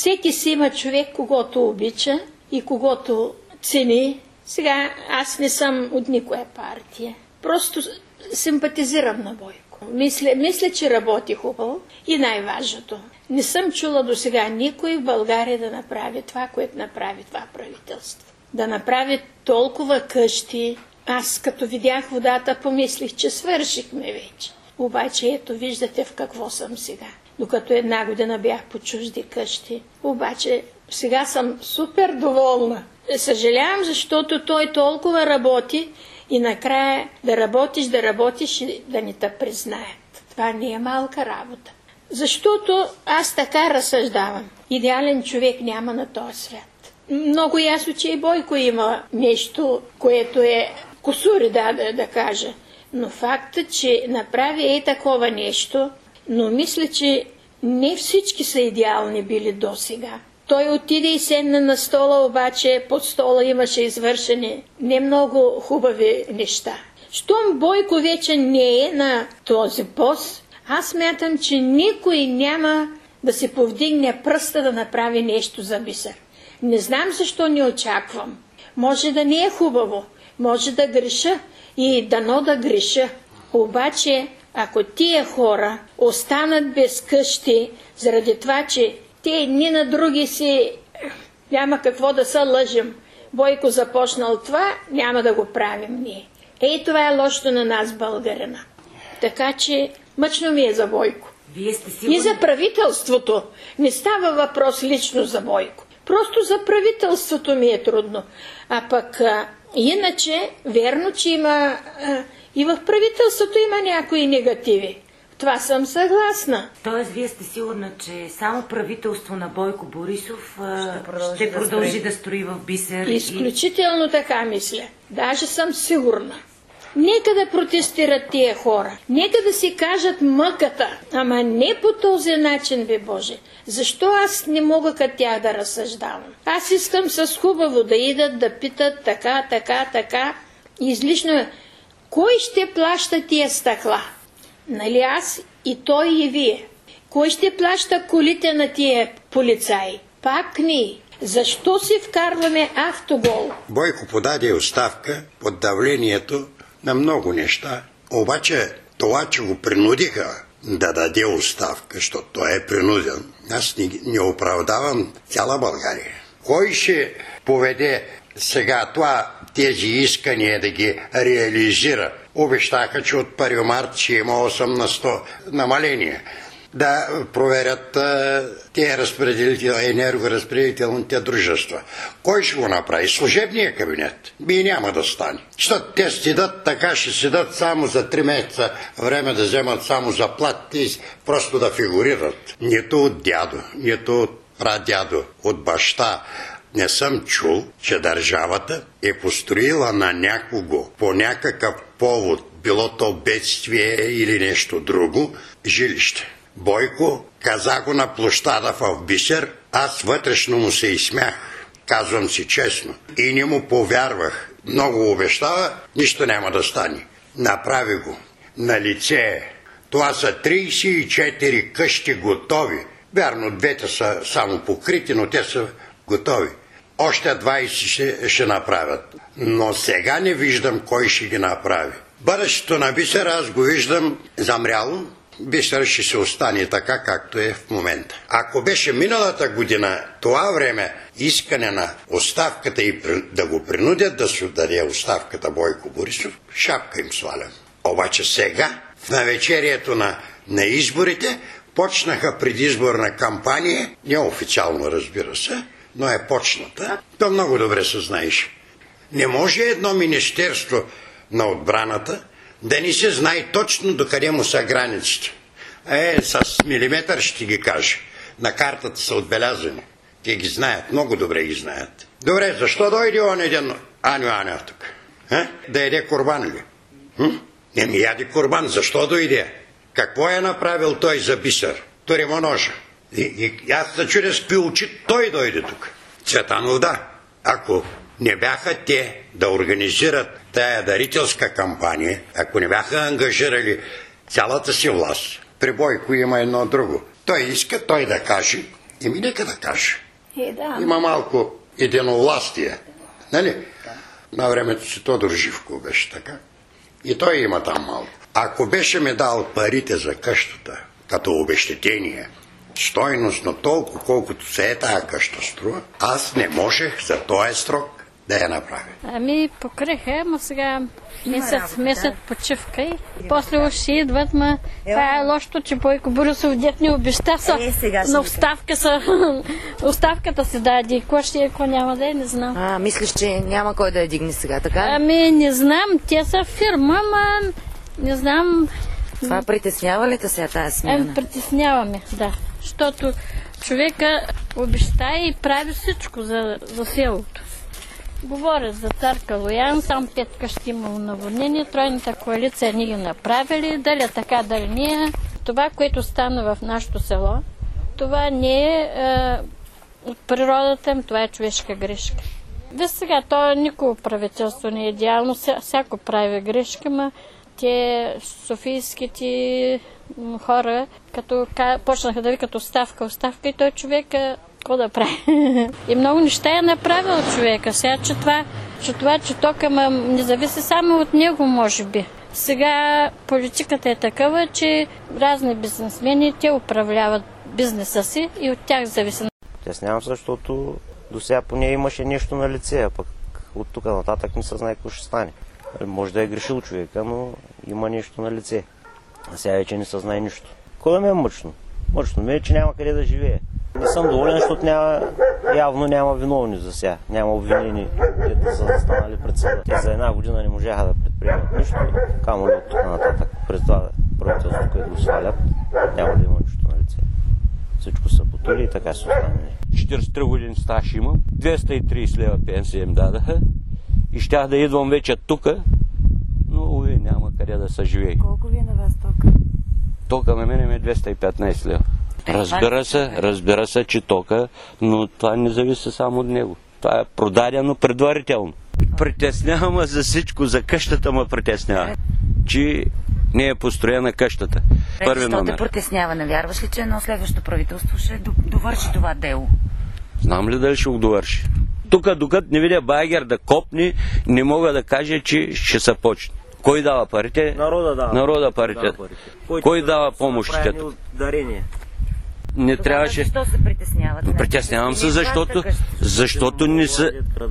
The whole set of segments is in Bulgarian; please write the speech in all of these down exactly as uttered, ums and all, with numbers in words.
Всеки си има човек, когото обича и когото цени. Сега аз не съм от никоя партия. Просто симпатизирам на Бойко. Мисля, мисля, че работи хубаво и най-важното. Не съм чула до сега никой в България да направи това, което направи това правителство. Да направи толкова къщи. Аз като видях водата, помислих, че свършихме вече. Обаче ето виждате в какво съм сега. Докато една година бях по чужди къщи. Обаче сега съм супер доволна. Съжалявам, защото той толкова работи и накрая да работиш, да работиш и да не те признаят. Това не е малка работа. Защото аз така разсъждавам. Идеален човек няма на този свят. Много ясно, че и Бойко има нещо, което е кусури, да, да, да кажа. Но фактът, че направи е такова нещо, но мисля, че не всички са идеални били до сега. Той отиде и седна на стола, обаче под стола имаше извършени не много хубави неща. Щом Бойко вече не е на този пост, аз смятам, че никой няма да се повдигне пръста да направи нещо за Бисер. Не знам защо не очаквам. Може да не е хубаво, може да греша и дано да греша. Обаче, ако тия хора останат без къщи, заради това, че те едни на други си няма какво да се лъжим. Бойко започнал това, няма да го правим ние. Ей, това е лошото на нас, българина. Така че мъчно ми е за Бойко. Вие сте сигурни? И за правителството. Не става въпрос лично за Бойко. Просто за правителството ми е трудно. А пък а, иначе, верно, че има а, и в правителството има някои негативи. Това съм съгласна. Тоест, вие сте сигурна, че само правителство на Бойко Борисов а, ще продължи, ще да, продължи строи. да строи в Бисер? Изключително и... така мисля. Даже съм сигурна. Нека да протестират тия хора. Нека да си кажат мъката. Ама не по този начин, бе Боже. Защо аз не мога като тях да разсъждавам? Аз искам с хубаво да идат, да питат така, така, така. Излишно е. Кой ще плаща тия стъкла? Нали аз и той и вие. Кой ще плаща колите на тия полицаи? Пак ни. Защо си вкарваме автогол? Бойко подаде оставка под давлението на много неща. Обаче това, че го принудиха да даде оставка, защото той е принуден, аз не, не оправдавам цяла България. Кой ще поведе сега това, тези искания да ги реализира? Обещаха, че от първи март ще има осем на сто намаление. Да проверят тези разпределител, енергоразпределителните дружества. Кой ще го направи? Служебния кабинет? Би няма да стане. Защото те седат така, ще седат само за три месеца време да вземат само заплатите и просто да фигурират. Нито от дядо, нито от прадядо, от баща. Не съм чул, че държавата е построила на някого по някакъв повод, било то бедствие или нещо друго, жилище. Бойко каза го на площада в Бисер, аз вътрешно му се изсмях, казвам си честно, и не му повярвах. Много обещава, нищо няма да стане. Направи го. На лице. Това са трийсет и четири къщи готови. Вярно, двете са само покрити, но те са готови. Още двайсет ще, ще направят. Но сега не виждам кой ще ги направи. Бъдещето на Бисер аз го виждам замряло. Бисер ще се остане така, както е в момента. Ако беше миналата година, това време, искане на оставката и да го принудят да се даде оставката Бойко Борисов, шапка им свалям. Обаче сега, в навечерието на, на изборите, почнаха предизборна кампания, неофициално разбира се, но е почната. То много добре се знаеш. Не може едно министерство на отбраната да не се знае точно докъде му са границите. Е, с милиметър ще ги каже. На картата са отбелязани. Те ги знаят, много добре ги знаят. Добре, защо дойде он един Аню Анев тук? А? Да яде курбан ли? Хм? Не ми яде курбан, защо дойде? Какво е направил той за Бисер? Туримо ножа. И, и аз се чудя с какви очи той дойде тук. Цветанов да. Ако не бяха те да организират тая дарителска кампания, ако не бяха ангажирали цялата си власт, при Бойко има едно друго. Той иска той да каже Еми, нека да каже. Е, да. Има малко единовластие. Нали? На времето си Тодор Живко беше така. И той има там малко. Ако беше ми дал парите за къщата, като обезщетение, стойност на толкова, колкото се е тая къща струва, аз не можех за този срок да я направя. Ами покриха, ама сега месец, месец почивка и после ще идват, ма това е лошото, че Бойко Борисов дет ни обеща са, но оставка са, оставката се даде. Какво ще е, какво няма да е, не знам. А, мислиш, че няма кой да я дигне сега, така? Ами не знам, те са фирма, ма не знам. Това притеснява ли те сега тази смяна? Ами притесняваме, да. Защото човека обеща и прави всичко за, за селото. Говорят за цар Калоян, сам пет къщи имало наводнение, тройната коалиция ни ги направили, дали е така, дали не е. Това, което стана в нашето село, това не е, е от природата им, това е човешка грешка. Да сега, то никога правителство не е идеално, всяко прави грешка, но те софийските хора, като почнаха да викат оставка, оставка и той човек какво да прави. И много неща е направил човека. Сега, че това, че това, че тока не зависи само от него, може би. Сега политиката е такава, че разни бизнесмени, те управляват бизнеса си и от тях зависи. Тяснявам, защото до сега поне имаше нещо на лице, а пък от тук нататък не се знае какво ще стане. Може да е грешил човека, но има нещо на лице. А сега вече не се знае нищо. Кой да ме е мъчно? Мъчно ми е, че няма къде да живее. Не съм доволен, защото няма, явно няма виновни за сега. Няма обвинени, да са застанали пред съда. Те за една година не можаха да предприемат нищо, камо ли от тук нататък. През това правителство, което го свалят, няма да има нищо на лице. Всичко са потули и така се останали. четиридесет и три години стаж имам, двеста и тридесет лева пенсия им дадаха и щях да идвам вече тук, но уви, няма къде да се живее. Колко ви е на вас тока? Тока на мен е двеста и петнадесет лева. Разбира се, разбира се, че тока, но това не зависи само от него. Това е продадено предварително. Притеснява за всичко, за къщата ме притеснява, че не е построена къщата. Първи Защо номер. те притеснява? Не вярваш ли, че едно следващо правителство ще довърши това дело? Знам ли дали ще го довърши? Тук, докато не видя Байгер да копни, не мога да кажа, че ще се почне. Кой дава парите? Народа дава. Народа парите. Дава парите. Кой, Кой дава помощите? Дарение. Не трябваше. Защо се притесняват? Притеснявам се, защото, защото не са...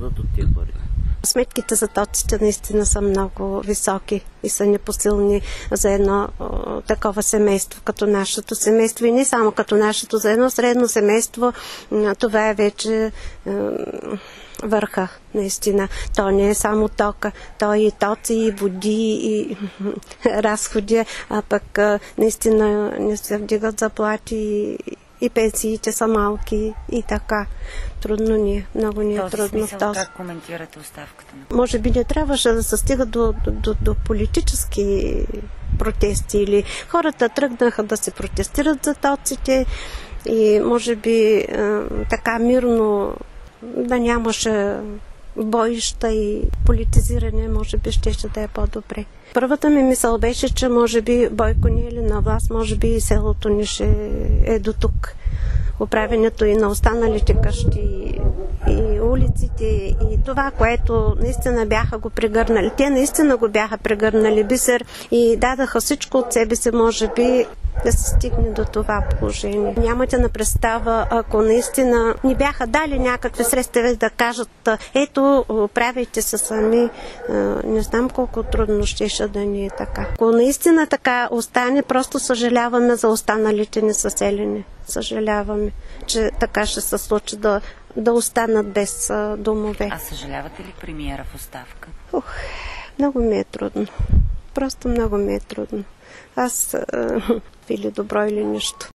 Сметките за тоците наистина са много високи и са непосилни за едно о, такова семейство, като нашето семейство. И не само като нашето, за едно средно семейство, това е вече е, върха, наистина. То не е само тока, то е и тоци, и води, и разходи, а пък наистина не се вдигат заплати и, и пенсиите са малки и така. Трудно ни е, много ни е този трудно. Смисъл, този. как коментирате оставката? Може би не трябваше да се стига до, до, до политически протести или хората тръгнаха да се протестират за тоците и може би е, така мирно да нямаше боища и политизиране, може би щеше да е по-добре. Първата ми мисъл беше, че може би Бойко не е ли на власт, може би и селото ни ще е до тук. Управенето и на останалите къщи и улиците и това, което наистина бяха го прегърнали. Те наистина го бяха прегърнали Бисер и дадаха всичко от себе си, може би да се стигне до това положение. Нямате на представа, ако наистина ни бяха дали някакви средства да кажат, ето, правите се сами, не знам колко трудно ще да ни е така. Ако наистина така остане, просто съжаляваме за останалите несъселени. Съжаляваме, че така ще се случи да, да останат без домове. А съжалявате ли премиера в оставка? Ух, много ми е трудно. Просто много ми е трудно. Аз или добро, или нищо.